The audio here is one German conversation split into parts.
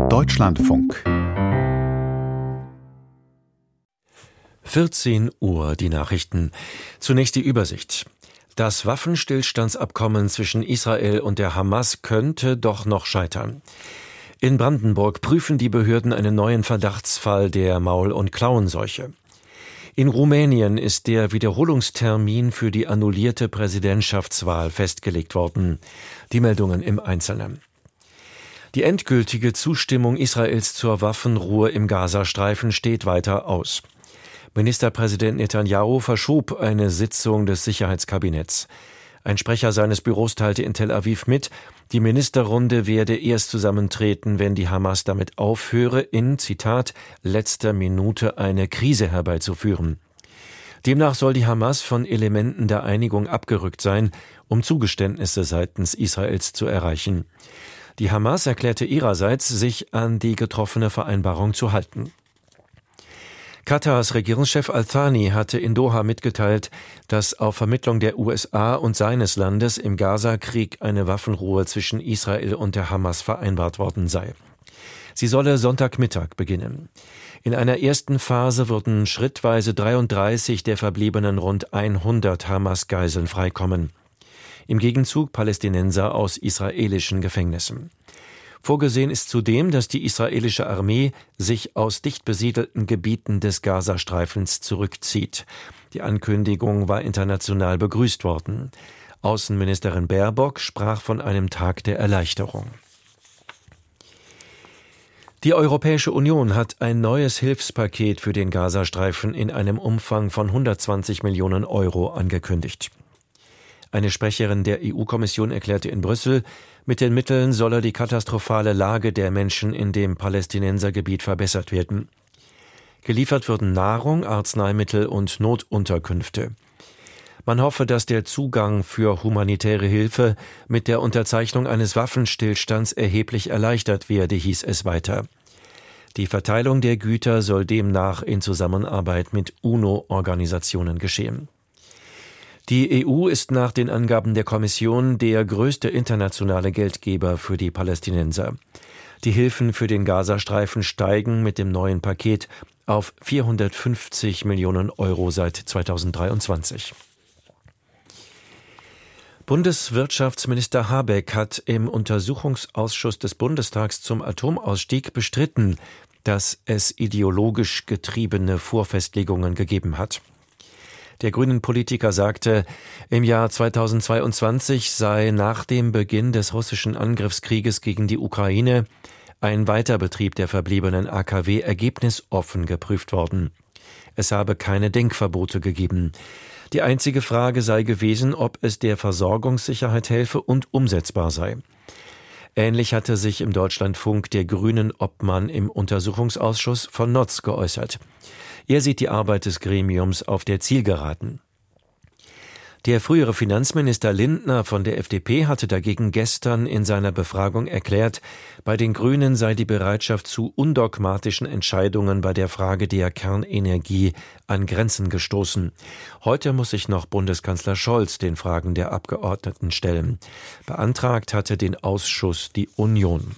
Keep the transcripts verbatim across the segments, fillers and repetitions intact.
Deutschlandfunk. vierzehn Uhr, die Nachrichten. Zunächst die Übersicht. Das Waffenstillstandsabkommen zwischen Israel und der Hamas könnte doch noch scheitern. In Brandenburg prüfen die Behörden einen neuen Verdachtsfall der Maul- und Klauenseuche. In Rumänien ist der Wiederholungstermin für die annullierte Präsidentschaftswahl festgelegt worden. Die Meldungen im Einzelnen. Die endgültige Zustimmung Israels zur Waffenruhe im Gazastreifen steht weiter aus. Ministerpräsident Netanyahu verschob eine Sitzung des Sicherheitskabinetts. Ein Sprecher seines Büros teilte in Tel Aviv mit, die Ministerrunde werde erst zusammentreten, wenn die Hamas damit aufhöre, in, Zitat, letzter Minute eine Krise herbeizuführen. Demnach soll die Hamas von Elementen der Einigung abgerückt sein, um Zugeständnisse seitens Israels zu erreichen. Die Hamas erklärte ihrerseits, sich an die getroffene Vereinbarung zu halten. Katars Regierungschef Al-Thani hatte in Doha mitgeteilt, dass auf Vermittlung der U S A und seines Landes im Gaza-Krieg eine Waffenruhe zwischen Israel und der Hamas vereinbart worden sei. Sie solle Sonntagmittag beginnen. In einer ersten Phase würden schrittweise dreiunddreißig der verbliebenen rund hundert Hamas-Geiseln freikommen. Im Gegenzug Palästinenser aus israelischen Gefängnissen. Vorgesehen ist zudem, dass die israelische Armee sich aus dicht besiedelten Gebieten des Gazastreifens zurückzieht. Die Ankündigung war international begrüßt worden. Außenministerin Baerbock sprach von einem Tag der Erleichterung. Die Europäische Union hat ein neues Hilfspaket für den Gazastreifen in einem Umfang von hundertzwanzig Millionen Euro angekündigt. Eine Sprecherin der E U-Kommission erklärte in Brüssel, mit den Mitteln solle die katastrophale Lage der Menschen in dem Palästinensergebiet verbessert werden. Geliefert würden Nahrung, Arzneimittel und Notunterkünfte. Man hoffe, dass der Zugang für humanitäre Hilfe mit der Unterzeichnung eines Waffenstillstands erheblich erleichtert werde, hieß es weiter. Die Verteilung der Güter soll demnach in Zusammenarbeit mit UNO-Organisationen geschehen. Die E U ist nach den Angaben der Kommission der größte internationale Geldgeber für die Palästinenser. Die Hilfen für den Gazastreifen steigen mit dem neuen Paket auf vierhundertfünfzig Millionen Euro seit zweitausenddreiundzwanzig. Bundeswirtschaftsminister Habeck hat im Untersuchungsausschuss des Bundestags zum Atomausstieg bestritten, dass es ideologisch getriebene Vorfestlegungen gegeben hat. Der Grünen-Politiker sagte, im Jahr zweitausendzweiundzwanzig sei nach dem Beginn des russischen Angriffskrieges gegen die Ukraine ein Weiterbetrieb der verbliebenen A K W ergebnisoffen geprüft worden. Es habe keine Denkverbote gegeben. Die einzige Frage sei gewesen, ob es der Versorgungssicherheit helfe und umsetzbar sei. Ähnlich hatte sich im Deutschlandfunk der Grünen-Obmann im Untersuchungsausschuss von Notz geäußert. Er sieht die Arbeit des Gremiums auf der Zielgeraden. Der frühere Finanzminister Lindner von der F D P hatte dagegen gestern in seiner Befragung erklärt, bei den Grünen sei die Bereitschaft zu undogmatischen Entscheidungen bei der Frage der Kernenergie an Grenzen gestoßen. Heute muss sich noch Bundeskanzler Scholz den Fragen der Abgeordneten stellen. Beantragt hatte den Ausschuss die Union.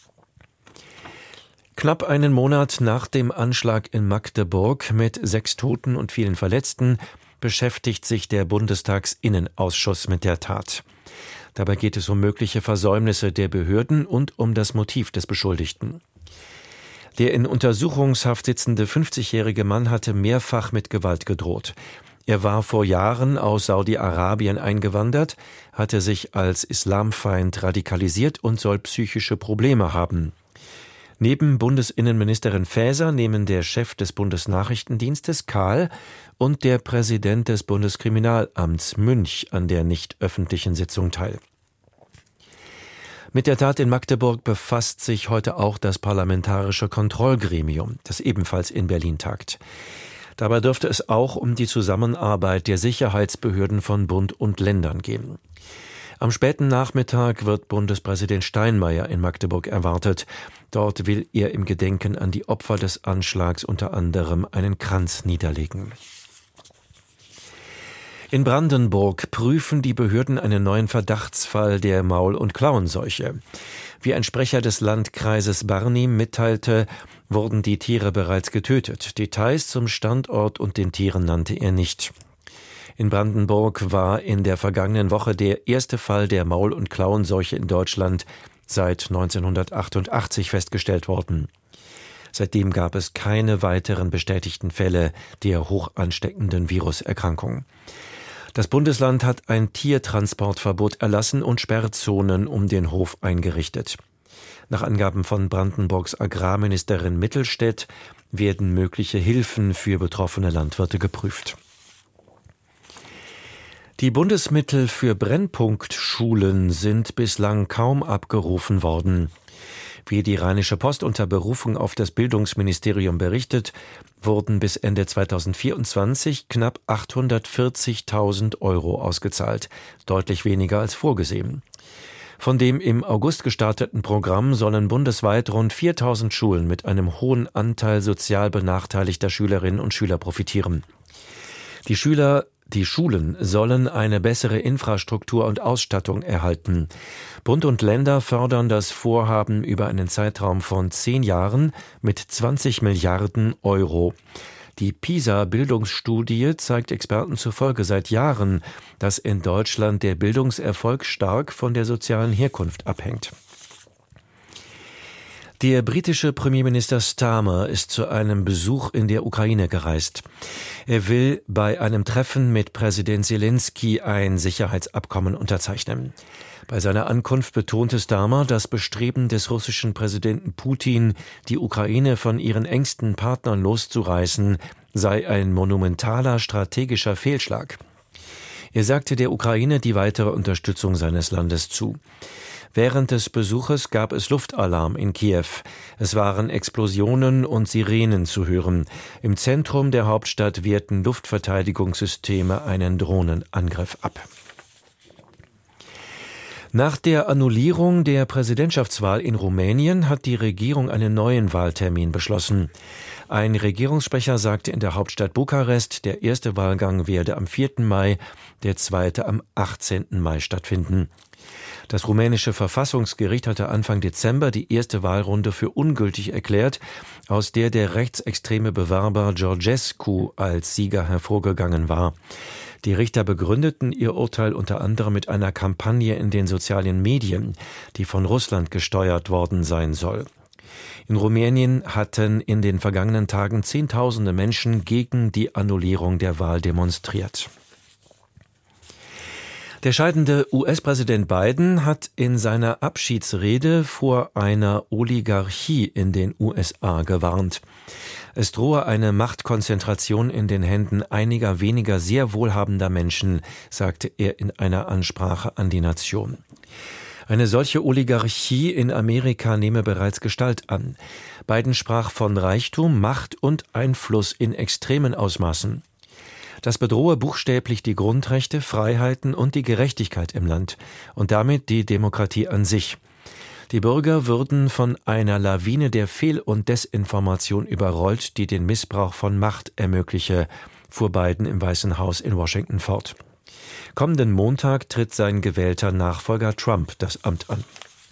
Knapp einen Monat nach dem Anschlag in Magdeburg mit sechs Toten und vielen Verletzten beschäftigt sich der Bundestagsinnenausschuss mit der Tat. Dabei geht es um mögliche Versäumnisse der Behörden und um das Motiv des Beschuldigten. Der in Untersuchungshaft sitzende fünfzigjährige Mann hatte mehrfach mit Gewalt gedroht. Er war vor Jahren aus Saudi-Arabien eingewandert, hatte sich als Islamfeind radikalisiert und soll psychische Probleme haben. Neben Bundesinnenministerin Faeser nehmen der Chef des Bundesnachrichtendienstes Kahl und der Präsident des Bundeskriminalamts Münch an der nicht öffentlichen Sitzung teil. Mit der Tat in Magdeburg befasst sich heute auch das Parlamentarische Kontrollgremium, das ebenfalls in Berlin tagt. Dabei dürfte es auch um die Zusammenarbeit der Sicherheitsbehörden von Bund und Ländern gehen. Am späten Nachmittag wird Bundespräsident Steinmeier in Magdeburg erwartet. Dort will er im Gedenken an die Opfer des Anschlags unter anderem einen Kranz niederlegen. In Brandenburg prüfen die Behörden einen neuen Verdachtsfall der Maul- und Klauenseuche. Wie ein Sprecher des Landkreises Barnim mitteilte, wurden die Tiere bereits getötet. Details zum Standort und den Tieren nannte er nicht. In Brandenburg war in der vergangenen Woche der erste Fall der Maul- und Klauenseuche in Deutschland seit neunzehnhundertachtundachtzig festgestellt worden. Seitdem gab es keine weiteren bestätigten Fälle der hoch ansteckenden Viruserkrankung. Das Bundesland hat ein Tiertransportverbot erlassen und Sperrzonen um den Hof eingerichtet. Nach Angaben von Brandenburgs Agrarministerin Mittelstädt werden mögliche Hilfen für betroffene Landwirte geprüft. Die Bundesmittel für Brennpunktschulen sind bislang kaum abgerufen worden. Wie die Rheinische Post unter Berufung auf das Bildungsministerium berichtet, wurden bis Ende zweitausendvierundzwanzig knapp achthundertvierzigtausend Euro ausgezahlt, deutlich weniger als vorgesehen. Von dem im August gestarteten Programm sollen bundesweit rund viertausend Schulen mit einem hohen Anteil sozial benachteiligter Schülerinnen und Schüler profitieren. Die Schüler Die Schulen sollen eine bessere Infrastruktur und Ausstattung erhalten. Bund und Länder fördern das Vorhaben über einen Zeitraum von zehn Jahren mit zwanzig Milliarden Euro. Die PISA-Bildungsstudie zeigt Experten zufolge seit Jahren, dass in Deutschland der Bildungserfolg stark von der sozialen Herkunft abhängt. Der britische Premierminister Starmer ist zu einem Besuch in der Ukraine gereist. Er will bei einem Treffen mit Präsident Zelensky ein Sicherheitsabkommen unterzeichnen. Bei seiner Ankunft betonte Starmer, das Bestreben des russischen Präsidenten Putin, die Ukraine von ihren engsten Partnern loszureißen, sei ein monumentaler strategischer Fehlschlag. Er sagte der Ukraine die weitere Unterstützung seines Landes zu. Während des Besuches gab es Luftalarm in Kiew. Es waren Explosionen und Sirenen zu hören. Im Zentrum der Hauptstadt wehrten Luftverteidigungssysteme einen Drohnenangriff ab. Nach der Annullierung der Präsidentschaftswahl in Rumänien hat die Regierung einen neuen Wahltermin beschlossen. Ein Regierungssprecher sagte in der Hauptstadt Bukarest, der erste Wahlgang werde am vierten Mai, der zweite am achtzehnten Mai stattfinden. Das rumänische Verfassungsgericht hatte Anfang Dezember die erste Wahlrunde für ungültig erklärt, aus der der rechtsextreme Bewerber Georgescu als Sieger hervorgegangen war. Die Richter begründeten ihr Urteil unter anderem mit einer Kampagne in den sozialen Medien, die von Russland gesteuert worden sein soll. In Rumänien hatten in den vergangenen Tagen Zehntausende Menschen gegen die Annullierung der Wahl demonstriert. Der scheidende U S-Präsident Biden hat in seiner Abschiedsrede vor einer Oligarchie in den U S A gewarnt. Es drohe eine Machtkonzentration in den Händen einiger weniger sehr wohlhabender Menschen, sagte er in einer Ansprache an die Nation. Eine solche Oligarchie in Amerika nehme bereits Gestalt an. Biden sprach von Reichtum, Macht und Einfluss in extremen Ausmaßen. Das bedrohe buchstäblich die Grundrechte, Freiheiten und die Gerechtigkeit im Land und damit die Demokratie an sich. Die Bürger würden von einer Lawine der Fehl- und Desinformation überrollt, die den Missbrauch von Macht ermögliche, fuhr Biden im Weißen Haus in Washington fort. Kommenden Montag tritt sein gewählter Nachfolger Trump das Amt an.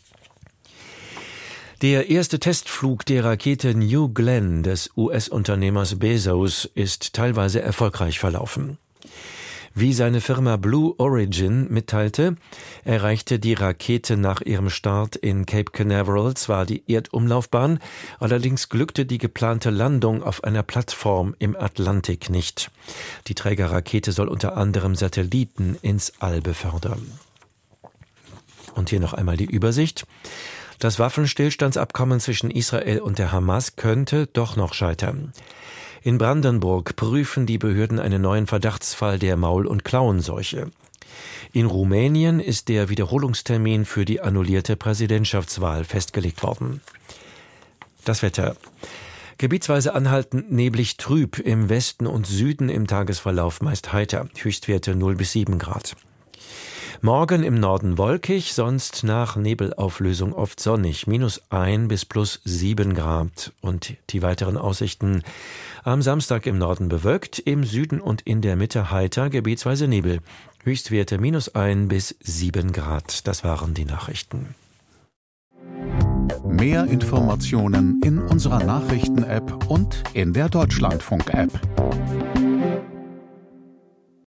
Der erste Testflug der Rakete New Glenn des U S-Unternehmers Bezos ist teilweise erfolgreich verlaufen. Wie seine Firma Blue Origin mitteilte, erreichte die Rakete nach ihrem Start in Cape Canaveral zwar die Erdumlaufbahn, allerdings glückte die geplante Landung auf einer Plattform im Atlantik nicht. Die Trägerrakete soll unter anderem Satelliten ins All befördern. Und hier noch einmal die Übersicht. Das Waffenstillstandsabkommen zwischen Israel und der Hamas könnte doch noch scheitern. In Brandenburg prüfen die Behörden einen neuen Verdachtsfall der Maul- und Klauenseuche. In Rumänien ist der Wiederholungstermin für die annullierte Präsidentschaftswahl festgelegt worden. Das Wetter. Gebietsweise anhaltend neblig trüb, im Westen und Süden im Tagesverlauf meist heiter, Höchstwerte null bis sieben Grad. Morgen im Norden wolkig, sonst nach Nebelauflösung oft sonnig, minus ein bis plus sieben Grad. Und die weiteren Aussichten: am Samstag im Norden bewölkt, im Süden und in der Mitte heiter, gebietsweise Nebel. Höchstwerte minus ein bis sieben Grad. Das waren die Nachrichten. Mehr Informationen in unserer Nachrichten-App und in der Deutschlandfunk-App.